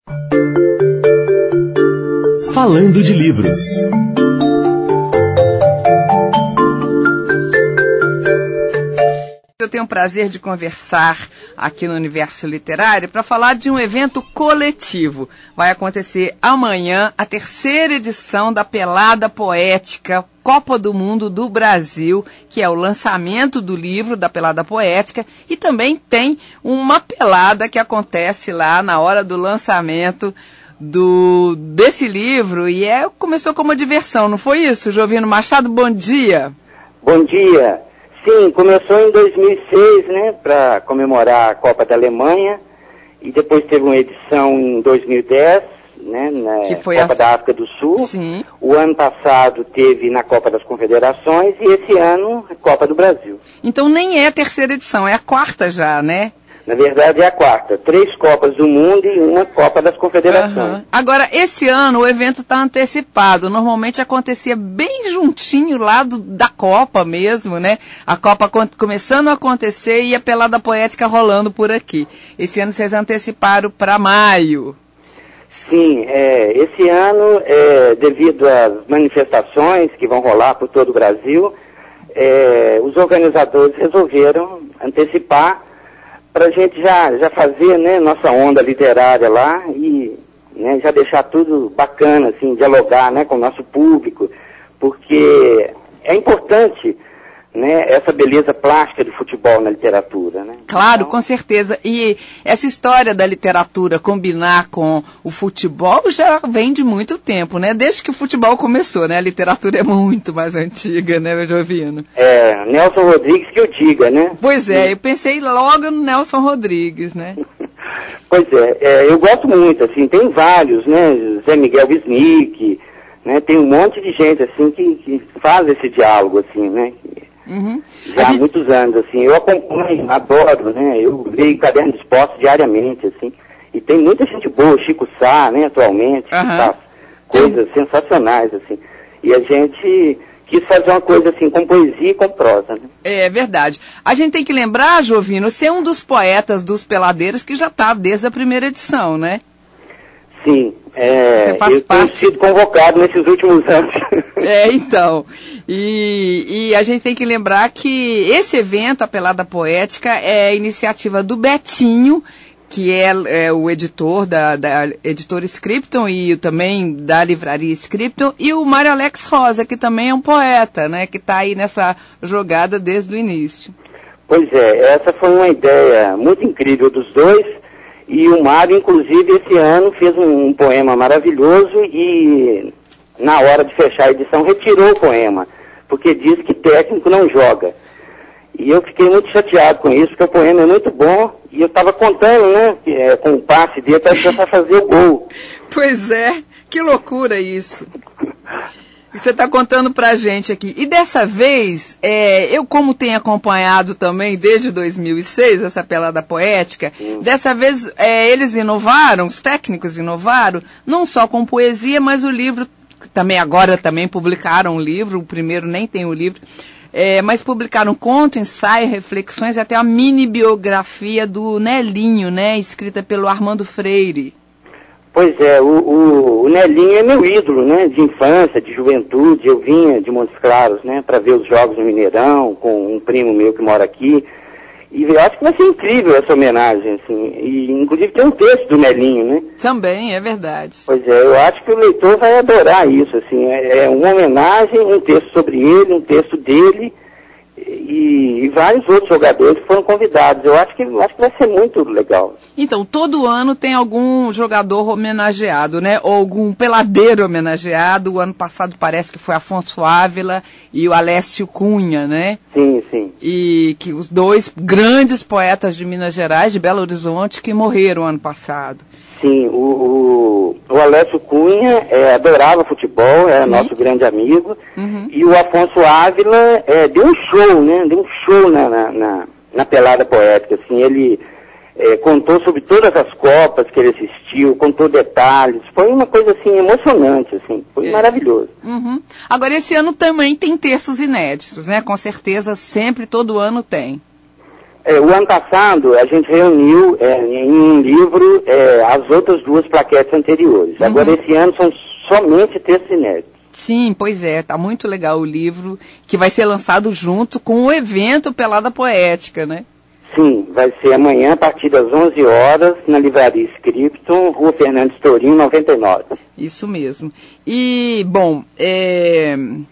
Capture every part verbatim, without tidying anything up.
Falando de livros. Eu tenho o prazer de conversar aqui no Universo Literário para falar de um evento coletivo. Vai acontecer amanhã a terceira edição da Pelada Poética Copa do Mundo do Brasil, que é o lançamento do livro da Pelada Poética, e também tem uma pelada que acontece lá na hora do lançamento do, desse livro, e é, começou como uma diversão, não foi isso, Jovino Machado? Bom dia. Bom dia. Sim, começou em dois mil e seis, né, para comemorar a Copa da Alemanha, e depois teve uma edição em dois mil e dez, né, na que foi Copa a... da África do Sul. Sim. O ano passado teve na Copa das Confederações e esse ano a Copa do Brasil. Então nem é a terceira edição, é a quarta já, né? Na verdade é a quarta. Três Copas do Mundo e uma Copa das Confederações. Uhum. Agora, esse ano o evento está antecipado. Normalmente acontecia bem juntinho lá do, da Copa mesmo, né? A Copa começando a acontecer e a Pelada Poética rolando por aqui. Esse ano vocês anteciparam para maio. Sim, é, esse ano, é, devido às manifestações que vão rolar por todo o Brasil, é, os organizadores resolveram antecipar para a gente já, já fazer, né, nossa onda literária lá e, né, já deixar tudo bacana, assim, dialogar, né, com o nosso público, porque é importante, né, essa beleza plástica do futebol na literatura, né? Claro, então... com certeza. E essa história da literatura combinar com o futebol já vem de muito tempo, né? Desde que o futebol começou, né? A literatura é muito mais antiga, né, Jovino? É, Nelson Rodrigues que eu diga, né? Pois é, eu pensei logo no Nelson Rodrigues, né? Pois é, é, eu gosto muito, assim, tem vários, né? Zé Miguel Wisnik, né? Tem um monte de gente, assim, que, que faz esse diálogo, assim, né? Uhum. Já gente... há muitos anos, assim, eu acompanho, adoro, né, eu leio Caderno de Esportes diariamente, assim, e tem muita gente boa, Chico Sá, né, atualmente, uhum. que faz coisas sensacionais, assim, e a gente quis fazer uma coisa, assim, com poesia e com prosa, né. É verdade. A gente tem que lembrar, Jovino, você é um dos poetas dos Peladeiros que já está desde a primeira edição, né? Sim, é, Você faz eu parte... tenho sido convocado nesses últimos anos. É, então, e, e a gente tem que lembrar que esse evento, a Pelada Poética, é iniciativa do Betinho, que é, é o editor da, da editora Scripton e também da livraria Scripton, e o Mário Alex Rosa, que também é um poeta, né, que está aí nessa jogada desde o início. Pois é, essa foi uma ideia muito incrível dos dois. E o Mário, inclusive, esse ano fez um, um poema maravilhoso e, na hora de fechar a edição, retirou o poema, porque diz que técnico não joga. E eu fiquei muito chateado com isso, porque o poema é muito bom, e eu estava contando, né, que, é, com o passe dele para fazer o gol. Pois é, que loucura isso. E você está contando para a gente aqui. E dessa vez, é, eu como tenho acompanhado também desde dois mil e seis essa Pelada Poética, hum. dessa vez é, eles inovaram, os técnicos inovaram, não só com poesia, mas o livro, também agora também publicaram um livro, o primeiro nem tem o livro, é, mas publicaram conto, ensaio, reflexões e até a mini biografia do Nelinho, né, escrita pelo Armando Freire. Pois é, o, o, o Nelinho é meu ídolo, né, de infância, de juventude. Eu vinha de Montes Claros, né, para ver os jogos no Mineirão, com um primo meu que mora aqui. E eu acho que vai ser incrível essa homenagem, assim. E, inclusive, tem um texto do Nelinho, né? Também, é verdade. Pois é, eu acho que o leitor vai adorar isso, assim. É, é uma homenagem, um texto sobre ele, um texto dele, e, e vários outros jogadores que foram convidados. Eu acho que, eu acho que vai ser muito legal. Então, todo ano tem algum jogador homenageado, né? Ou algum peladeiro homenageado. O ano passado parece que foi Afonso Ávila e o Alessio Cunha, né? Sim, sim. E que os dois grandes poetas de Minas Gerais, de Belo Horizonte, que morreram ano passado. Sim, o, o, o Alessio Cunha é, adorava futebol, é Sim. nosso grande amigo. Uhum. E o Afonso Ávila é, deu um show, né? Deu um show na, na, na, na Pelada Poética, assim, ele... É, contou sobre todas as Copas que ele assistiu, contou detalhes, foi uma coisa assim emocionante, assim, foi é. maravilhoso. Uhum. Agora esse ano também tem textos inéditos, né? Com certeza sempre, todo ano tem. É, o ano passado, a gente reuniu é, em um livro é, as outras duas plaquetes anteriores. Uhum. Agora, esse ano, são somente textos inéditos. Sim, pois é, tá muito legal o livro, que vai ser lançado junto com o evento Pelada Poética, né? Sim, vai ser amanhã, a partir das onze horas, na Livraria Scripton, Rua Fernandes Tourinho, noventa e nove. Isso mesmo. E, bom, é...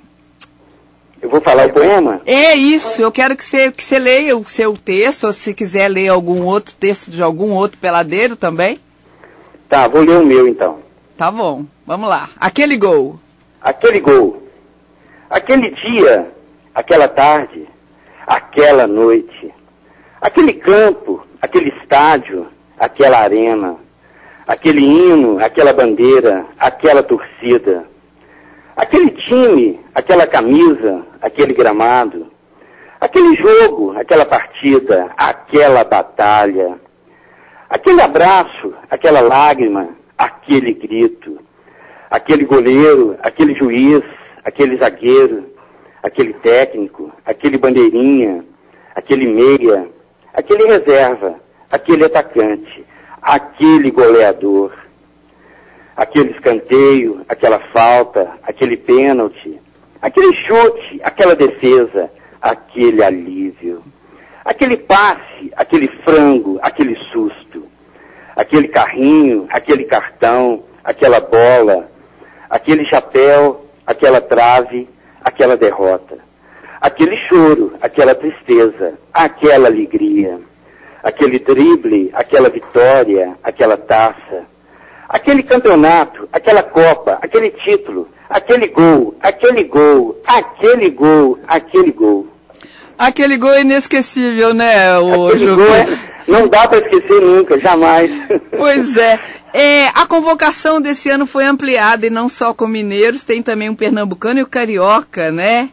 Eu vou falar o poema? É isso, eu quero que você que você leia o seu texto, ou se quiser ler algum outro texto de algum outro peladeiro também. Tá, vou ler o meu então. Tá bom, vamos lá. Aquele gol. Aquele gol. Aquele dia, aquela tarde, aquela noite. Aquele campo, aquele estádio, aquela arena. Aquele hino, aquela bandeira, aquela torcida. Aquele time, aquela camisa, aquele gramado, aquele jogo, aquela partida, aquela batalha, aquele abraço, aquela lágrima, aquele grito, aquele goleiro, aquele juiz, aquele zagueiro, aquele técnico, aquele bandeirinha, aquele meia, aquele reserva, aquele atacante, aquele goleador. Aquele escanteio, aquela falta, aquele pênalti, aquele chute, aquela defesa, aquele alívio, aquele passe, aquele frango, aquele susto, aquele carrinho, aquele cartão, aquela bola, aquele chapéu, aquela trave, aquela derrota, aquele choro, aquela tristeza, aquela alegria, aquele drible, aquela vitória, aquela taça, aquele campeonato, aquela Copa, aquele título, aquele gol, aquele gol, aquele gol, aquele gol. Aquele gol é inesquecível, né, o Aquele Jô? gol é, não dá para esquecer nunca, jamais. Pois é. é. A convocação desse ano foi ampliada, e não só com mineiros, tem também um pernambucano e o carioca, né?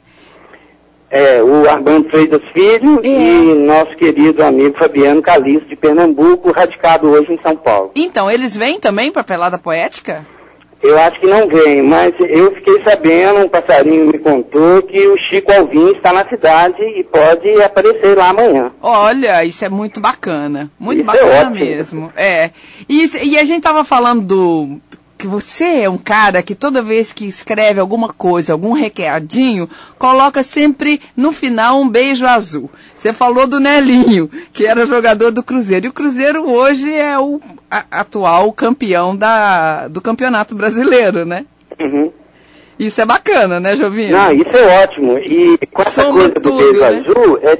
É, o Armando Freitas Filho é. E nosso querido amigo Fabiano Calixto, de Pernambuco, radicado hoje em São Paulo. Então, eles vêm também para Pelada Poética? Eu acho que não vem, mas eu fiquei sabendo, um passarinho me contou que o Chico Alvim está na cidade e pode aparecer lá amanhã. Olha, isso é muito bacana, muito isso bacana é mesmo. É. E, e a gente estava falando do... que você é um cara que toda vez que escreve alguma coisa, algum recadinho, coloca sempre no final um beijo azul. Você falou do Nelinho, que era jogador do Cruzeiro. E o Cruzeiro hoje é o a, atual campeão da, do Campeonato Brasileiro, né? Uhum. Isso é bacana, né, Jovino? Não, isso é ótimo. E com essa Soma coisa tudo, do beijo né? azul, é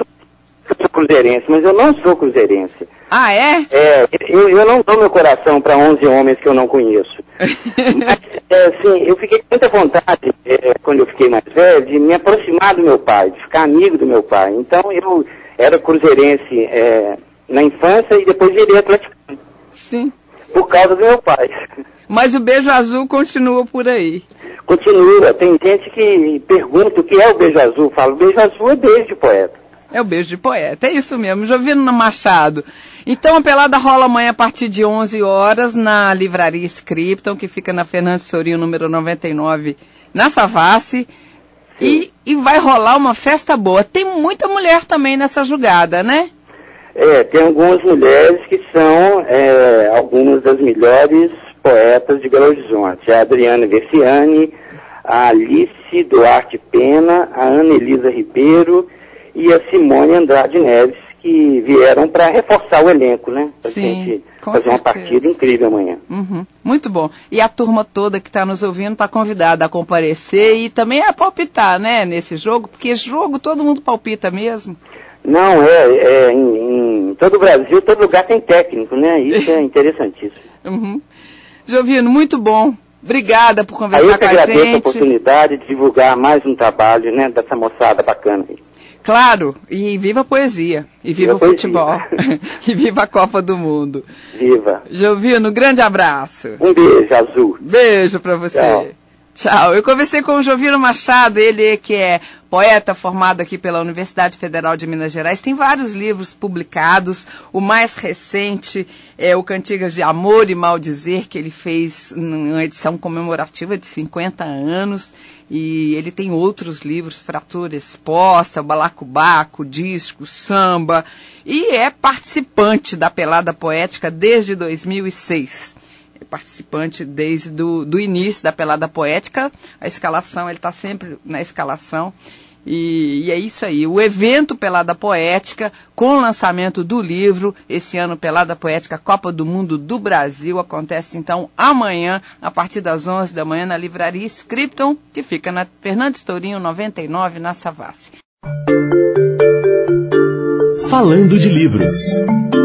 eu sou cruzeirense, mas eu não sou cruzeirense. Ah, é? É, eu, eu não dou meu coração para onze homens que eu não conheço. Mas, é, assim, eu fiquei com muita vontade, é, quando eu fiquei mais velho, de me aproximar do meu pai, de ficar amigo do meu pai. Então, eu era cruzeirense é, na infância e depois virei atleticano. Sim. Por causa do meu pai. Mas o beijo azul continua por aí. Continua. Tem gente que pergunta o que é o beijo azul. Fala, o beijo azul é beijo de poeta. É o beijo de poeta, é isso mesmo, Jovino Machado. Então a pelada rola amanhã a partir de onze horas na Livraria Scripton, que fica na Fernandes Tourinho, número noventa e nove, na Savassi. E, e vai rolar uma festa boa. Tem muita mulher também nessa jogada, né? É, tem algumas mulheres que são é, algumas das melhores poetas de Belo Horizonte. A Adriana Versiani, a Alice Duarte Pena, a Ana Elisa Ribeiro e a Simone Andrade Neves, que vieram para reforçar o elenco, né? Para a gente fazer certeza. Uma partida incrível amanhã. Uhum. Muito bom. E a turma toda que está nos ouvindo está convidada a comparecer e também a palpitar, né, nesse jogo, porque jogo todo mundo palpita mesmo. Não, é, é em, em todo o Brasil, todo lugar tem técnico, né? Isso é interessantíssimo. Uhum. Jovino, muito bom. Obrigada por conversar aí com a gente. Eu agradeço a oportunidade de divulgar mais um trabalho, né, dessa moçada bacana aí. Claro, e viva a poesia, e viva, viva o futebol, e viva a Copa do Mundo. Viva. Jovino, grande abraço. Um beijo, Azul. Beijo pra você. Tchau. Tchau. Eu conversei com o Jovino Machado, ele que é poeta formado aqui pela Universidade Federal de Minas Gerais, tem vários livros publicados. O mais recente é o Cantigas de Amor e Maldizer, que ele fez numa edição comemorativa de cinquenta anos. E ele tem outros livros, Fratura Exposta, Balacobaco, Disco, Samba, e é participante da Pelada Poética desde dois mil e seis. É participante desde do, do início da Pelada Poética. A escalação, ele está sempre na escalação. E, e é isso aí, o evento Pelada Poética, com o lançamento do livro, esse ano Pelada Poética Copa do Mundo do Brasil, acontece então amanhã, a partir das onze da manhã, na livraria Scripton, que fica na Fernando Estourinho noventa e nove, na Savassi. Falando de livros.